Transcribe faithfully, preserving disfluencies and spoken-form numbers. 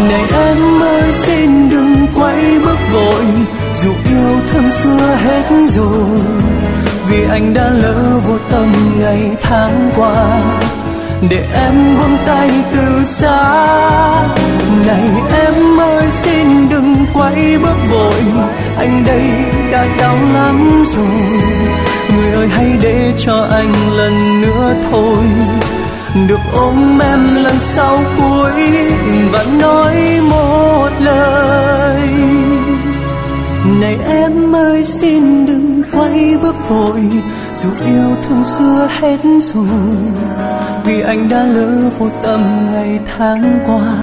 Này em ơi xin đừng quay bước vội, dù yêu thương xưa hết rồi, vì anh đã lỡ vô tâm ngày tháng qua, để em buông tay từ xa. Này em ơi xin đừng quay bước vội, anh đây đã đau lắm rồi. Người ơi hãy để cho anh lần nữa thôi, được ôm em lần sau cuối và nói một lời. Này em ơi xin đừng quay bước vội, dù yêu thương xưa hết rồi, vì anh đã lỡ vô tâm ngày tháng qua.